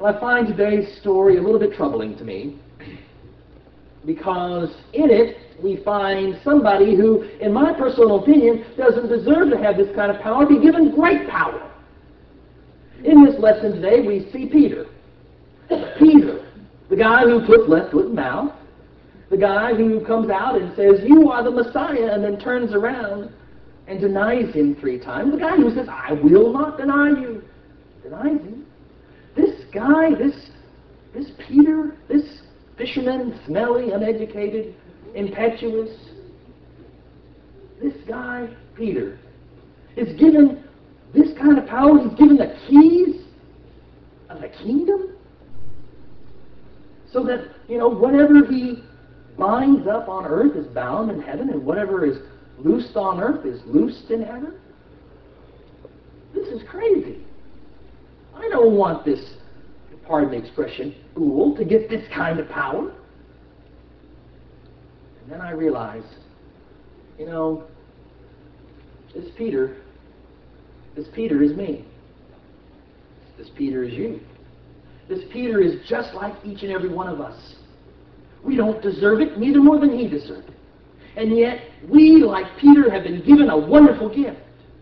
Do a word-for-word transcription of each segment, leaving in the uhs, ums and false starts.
I find today's story a little bit troubling to me, because in it we find somebody who, in my personal opinion, doesn't deserve to have this kind of power, be given great power. In this lesson today, we see Peter. Peter, the guy who puts left foot in mouth, the guy who comes out and says, "You are the Messiah," and then turns around and denies him three times. The guy who says, "I will not deny you," denies him. This guy, this, this Peter, this fisherman, smelly, uneducated, impetuous, this guy, Peter, is given this kind of power. He's given the keys of the kingdom, so that, you know, whatever he binds up on earth is bound in heaven, and whatever is loosed on earth is loosed in heaven. This is crazy. I don't want this, pardon the expression, fool to get this kind of power. And then I realize, you know, this Peter, this Peter is me. This Peter is you. This Peter is just like each and every one of us. We don't deserve it, neither more than he deserved it. And yet, we, like Peter, have been given a wonderful gift.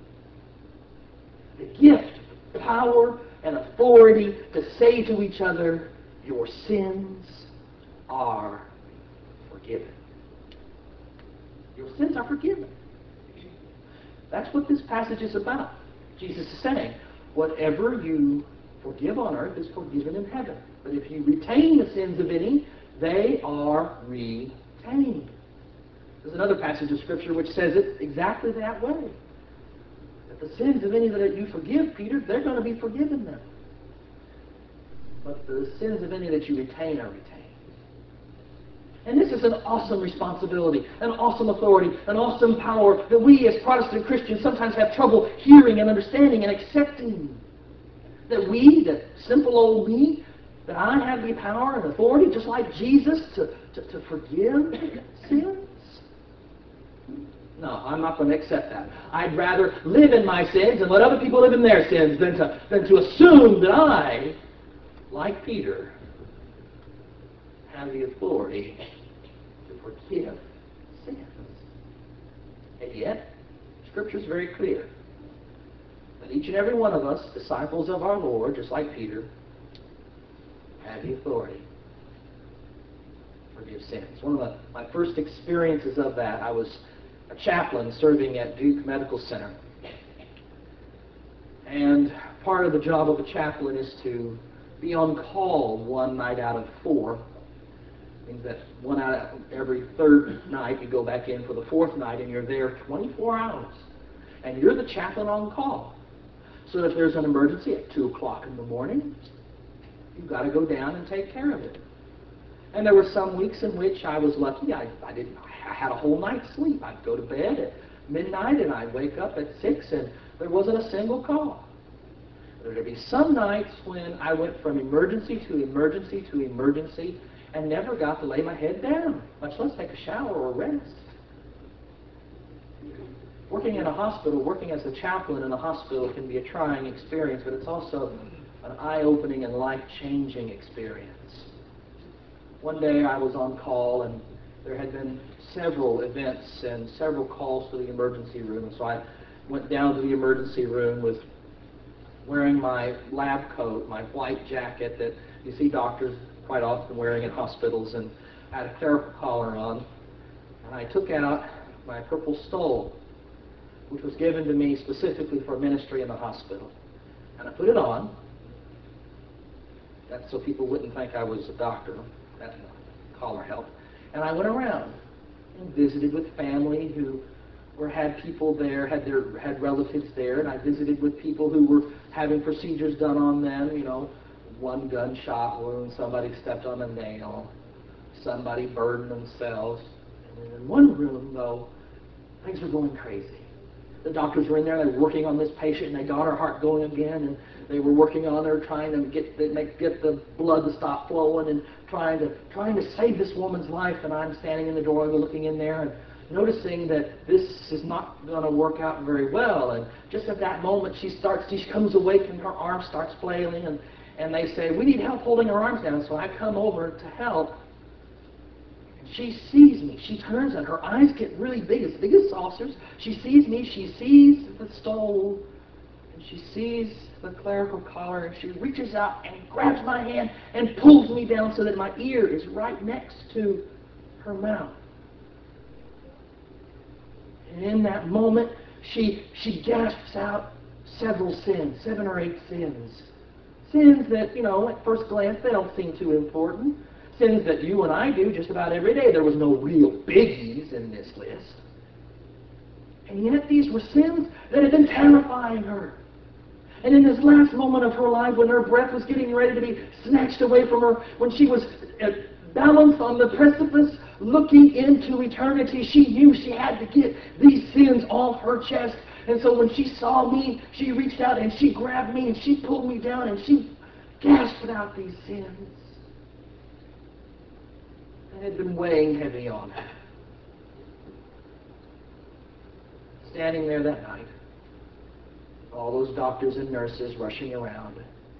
The gift of power and authority to say to each other, "Your sins are forgiven." Your sins are forgiven. That's what this passage is about. Jesus is saying, whatever you forgive on earth is forgiven in heaven. But if you retain the sins of any, they are retained. There's another passage of Scripture which says it exactly that way. That the sins of any that you forgive, Peter, they're going to be forgiven them. But the sins of any that you retain are retained. And this is an awesome responsibility, an awesome authority, an awesome power that we as Protestant Christians sometimes have trouble hearing and understanding and accepting. That we, that simple old me, that I have the power and authority, just like Jesus, to, to, to forgive sins. No, I'm not going to accept that. I'd rather live in my sins and let other people live in their sins than to, than to assume that I, like Peter, have the authority to forgive sins. And yet, Scripture is very clear that each and every one of us, disciples of our Lord, just like Peter, have the authority to forgive sins. One of the, my first experiences of that, I was a chaplain serving at Duke Medical Center. And part of the job of a chaplain is to be on call one night out of four. It means that one out of every third night you go back in for the fourth night, and you're there twenty-four hours. And you're the chaplain on call. So if there's an emergency at two o'clock in the morning, you've got to go down and take care of it. And there were some weeks in which I was lucky. I, I didn't. I had a whole night's sleep. I'd go to bed at midnight, and I'd wake up at six, and there wasn't a single call. There'd be some nights when I went from emergency to emergency to emergency and never got to lay my head down, much less take a shower or rest. Working in a hospital, working as a chaplain in a hospital can be a trying experience, but it's also an eye-opening and life-changing experience. One day I was on call, and there had been several events and several calls to the emergency room, and so I went down to the emergency room with wearing my lab coat, my white jacket that you see doctors quite often wearing in hospitals, and I had a clerical collar on, and I took out my purple stole, which was given to me specifically for ministry in the hospital. And I put it on. That's so people wouldn't think I was a doctor. That collar helped. And I went around and visited with family who were had people there, had their had relatives there, and I visited with people who were having procedures done on them, you know, one gunshot wound, somebody stepped on a nail, somebody burned themselves. And in one room, though, things were going crazy. The doctors were in there, they were working on this patient, and they got her heart going again, and they were working on her, trying to get the, make, get the blood to stop flowing, and trying to trying to save this woman's life. And I'm standing in the doorway looking in there, and noticing that this is not going to work out very well. And just at that moment, she starts, she comes awake and her arm starts flailing, and, and they say, we need help holding her arms down. So I come over to help. And she sees me. She turns and her eyes get really big, as big as saucers. She sees me. She sees the stole. And she sees the clerical collar, and she reaches out and grabs my hand and pulls me down so that my ear is right next to her mouth. And in that moment, she she gasps out several sins, seven or eight sins. Sins that, you know, at first glance, they don't seem too important. Sins that you and I do just about every day. There was no real biggies in this list. And yet these were sins that had been terrifying her. And in this last moment of her life, when her breath was getting ready to be snatched away from her, when she was uh, balanced on the precipice, looking into eternity, she knew she had to get these sins off her chest. And so when she saw me, she reached out and she grabbed me and she pulled me down and she gasped out these sins that had been weighing heavy on her. Standing there that night, all those doctors and nurses rushing around,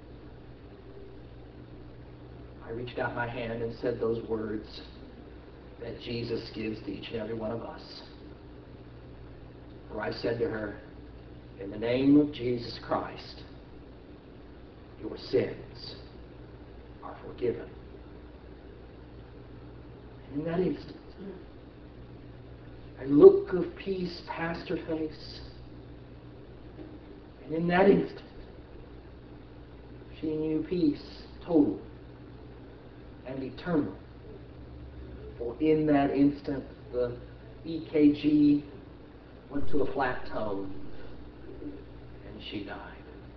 I reached out my hand and said those words that Jesus gives to each and every one of us. For I said to her, in the name of Jesus Christ, your sins are forgiven. And in that instant, a look of peace passed her face. And in that instant, she knew peace total and eternal. For in that instant, the E K G went to a flat tone, and she died.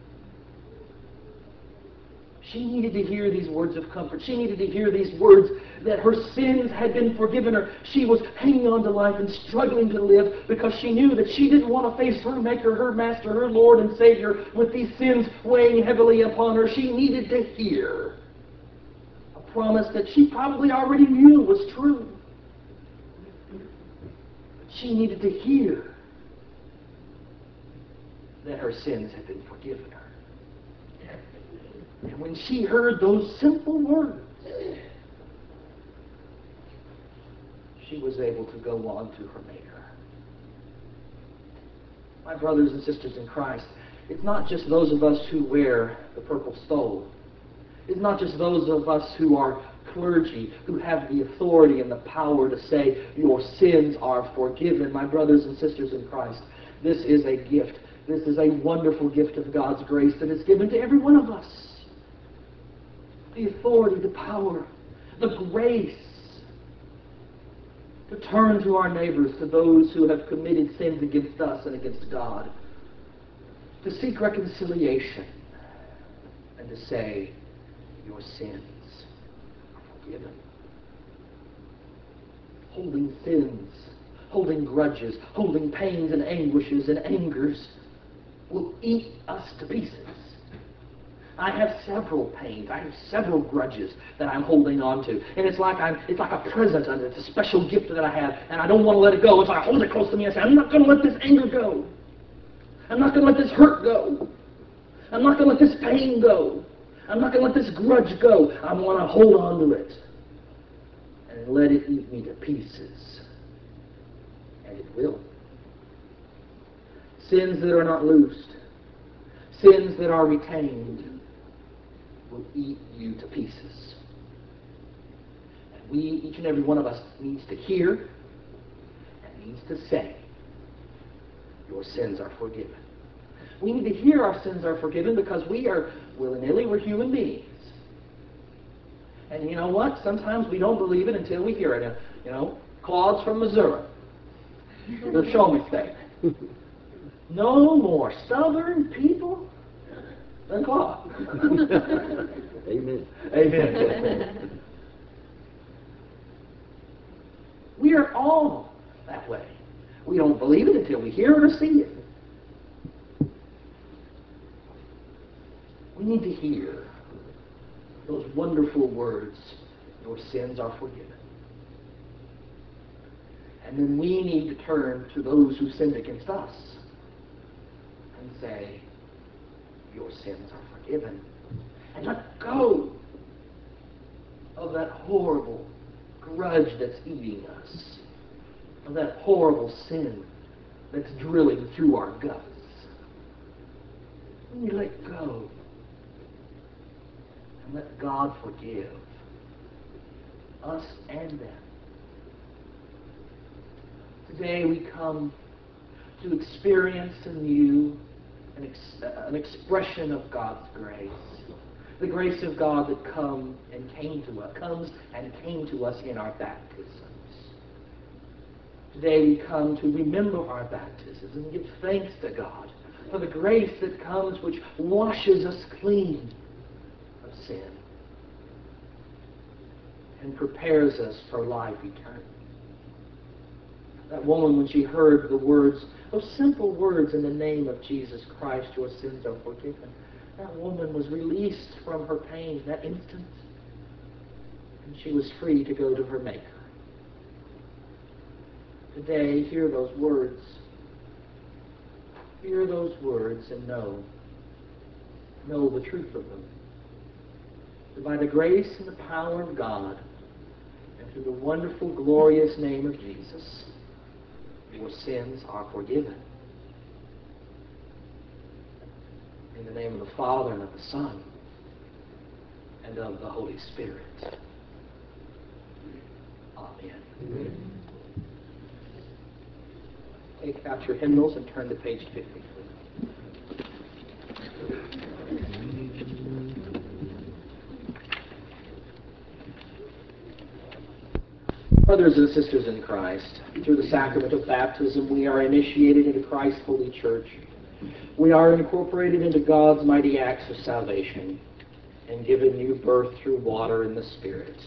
She needed to hear these words of comfort. She needed to hear these words that her sins had been forgiven her. She was hanging on to life and struggling to live because she knew that she didn't want to face her Maker, her Master, her Lord and Savior with these sins weighing heavily upon her. She needed to hear a promise that she probably already knew was true. But she needed to hear that her sins had been forgiven her. And when she heard those simple words, she was able to go on to her Maker. My brothers and sisters in Christ, it's not just those of us who wear the purple stole. It's not just those of us who are clergy, who have the authority and the power to say, your sins are forgiven. My brothers and sisters in Christ, this is a gift. This is a wonderful gift of God's grace that is given to every one of us. The authority, the power, the grace to turn to our neighbors, to those who have committed sins against us and against God, to seek reconciliation and to say, your sins are forgiven. Holding sins, holding grudges, holding pains and anguishes and angers will eat us to pieces. I have several pains. I have several grudges that I'm holding on to. And it's like I'm it's like a present, and it's a special gift that I have, and I don't want to let it go. So I hold it close to me and say, I'm not going to let this anger go. I'm not going to let this hurt go. I'm not going to let this pain go. I'm not going to let this grudge go. I want to hold on to it and let it eat me to pieces. And it will. Sins that are not loosed, sins that are retained, will eat you to pieces. And we, each and every one of us, needs to hear and needs to say, your sins are forgiven. We need to hear our sins are forgiven because we are, willy-nilly, we're human beings. And you know what? Sometimes we don't believe it until we hear it. You know, Claude's from Missouri. The show me state. No more stubborn people than Claude. Amen. Amen. We are all that way. We don't believe it until we hear it or see it. We need to hear those wonderful words, your sins are forgiven. And then we need to turn to those who sinned against us and say, your sins are forgiven. And let go of that horrible grudge that's eating us, of that horrible sin that's drilling through our guts. When we let go and let God forgive us and them. Today we come to experience anew an, ex- an expression of God's grace. The grace of God that come and came to us, comes and came to us in our baptisms. Today we come to remember our baptisms and give thanks to God for the grace that comes which washes us clean of sin and prepares us for life eternal. That woman, when she heard the words, those simple words in the name of Jesus Christ, your sins are forgiven, that woman was released from her pain that instant, and she was free to go to her Maker. Today, hear those words. Hear those words and know. Know the truth of them. That by the grace and the power of God, and through the wonderful, glorious name of Jesus, your sins are forgiven. In the name of the Father, and of the Son, and of the Holy Spirit. Amen. Amen. Take out your hymnals and turn to page fifty. Brothers and sisters in Christ, through the sacrament of baptism, we are initiated into Christ's holy church. We are incorporated into God's mighty acts of salvation and given new birth through water and the Spirit.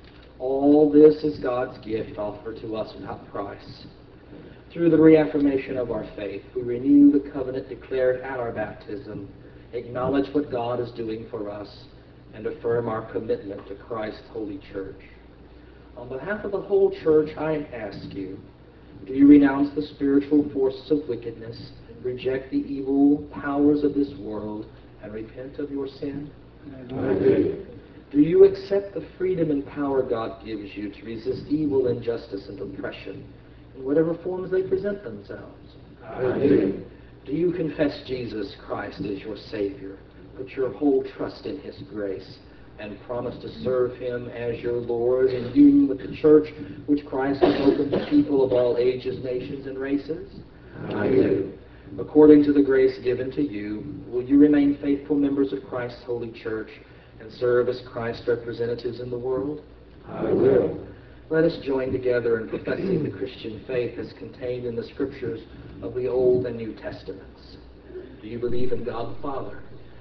All this is God's gift offered to us without price. Through the reaffirmation of our faith, we renew the covenant declared at our baptism, acknowledge what God is doing for us, and affirm our commitment to Christ's holy church. On behalf of the whole church, I ask you, do you renounce the spiritual forces of wickedness, reject the evil powers of this world, and repent of your sin? I do. Do you accept the freedom and power God gives you to resist evil, injustice, and oppression in whatever forms they present themselves? I do. Do you confess Jesus Christ as your Savior, put your whole trust in His grace, and promise to serve Him as your Lord in union with the church which Christ has opened to people of all ages, nations, and races? I do. According to the grace given to you, will you remain faithful members of Christ's holy church and serve as Christ's representatives in the world? I will. Let us join together in professing the Christian faith as contained in the Scriptures of the Old and New Testaments. Do you believe in God the Father?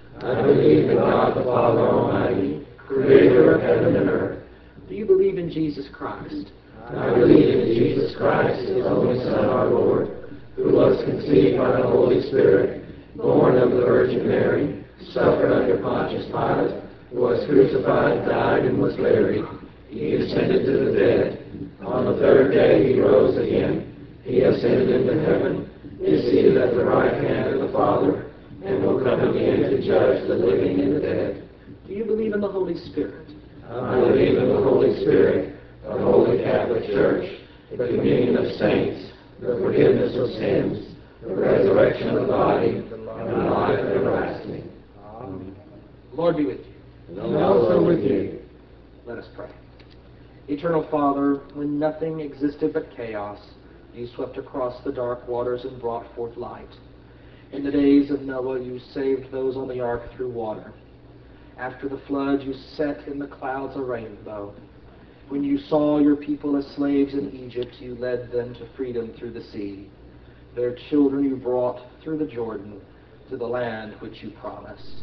I believe in God the Father Almighty, creator of heaven and earth. Do you believe in Jesus Christ? I believe in Jesus Christ, His only Son, our Lord, who was conceived by the Holy Spirit, born of the Virgin Mary, suffered under Pontius Pilate, was crucified, died, and was buried. He descended to the dead. On the third day He rose again. He ascended into heaven, is seated at the right hand of the Father, and will come again to judge the living and the dead. Do you believe in the Holy Spirit? I believe in the Holy Spirit, the Holy Catholic Church, the communion of saints, the forgiveness of sins, the resurrection of the body, and life everlasting. Amen. Lord be with you. And also with you. Let us pray. Eternal Father, when nothing existed but chaos, you swept across the dark waters and brought forth light. In the days of Noah, you saved those on the ark through water. After the flood, you set in the clouds a rainbow. When you saw your people as slaves in Egypt, you led them to freedom through the sea. Their children you brought through the Jordan to the land which you promised.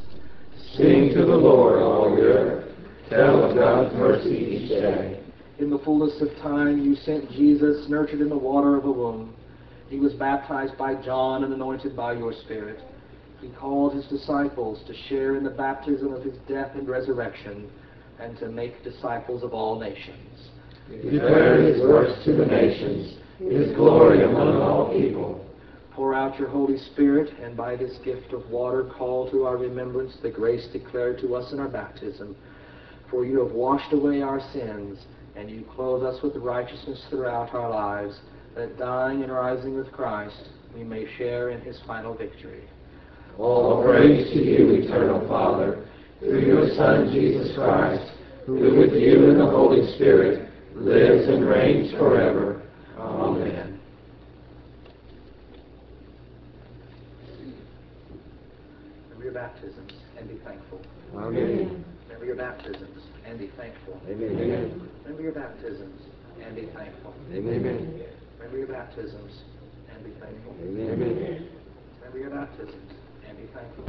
Sing to the Lord, all the earth. Tell of God's mercy each day. In the fullness of time, you sent Jesus, nurtured in the water of a womb. He was baptized by John and anointed by your Spirit. He called his disciples to share in the baptism of his death and resurrection, and to make disciples of all nations. Declare his works to the nations, His glory among all people. Pour out your Holy Spirit, and by this gift of water call to our remembrance the grace declared to us in our baptism. For you have washed away our sins, and you clothe us with righteousness throughout our lives, that dying and rising with Christ, we may share in his final victory. All praise to you, eternal Father, through your Son, Jesus Christ, who with you and the Holy Spirit lives and reigns forever. Amen. Remember your baptisms and be thankful. Amen. Remember your baptisms and be thankful. Amen. Remember your baptisms and be thankful. Amen. Remember your baptisms and be thankful. Amen. Remember your baptisms and be thankful.